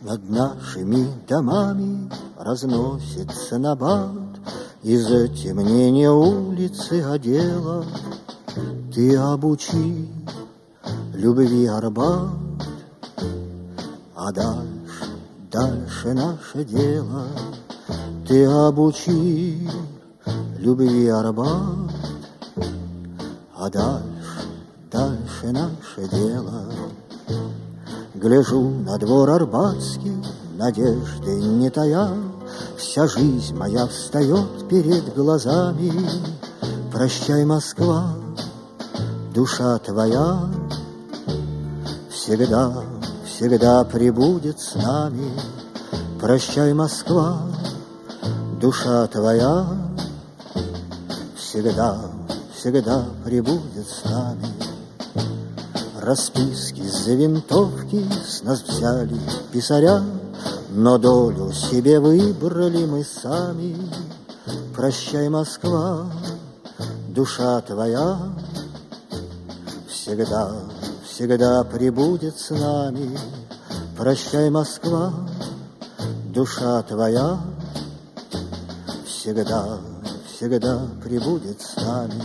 Над нашими домами разносится набат из затемнения улицы одела. Ты обучи любви Арбат, а дальше наше дело. Ты обучи любви Арбат, а дальше наше дело. Гляжу на двор Арбатский, надежды не тая, вся жизнь моя встает перед глазами. Прощай, Москва, душа твоя всегда пребудет с нами. Прощай, Москва, душа твоя всегда пребудет с нами. Расписки за винтовки с нас взяли писаря, но долю себе выбрали мы сами. Прощай, Москва, душа твоя всегда пребудет с нами. Прощай, Москва, душа твоя всегда пребудет с нами.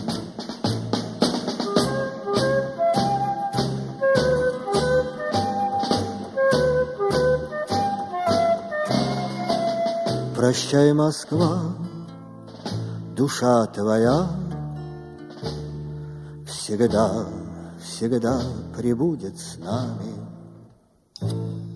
Прощай, Москва, душа твоя всегда пребудет с нами.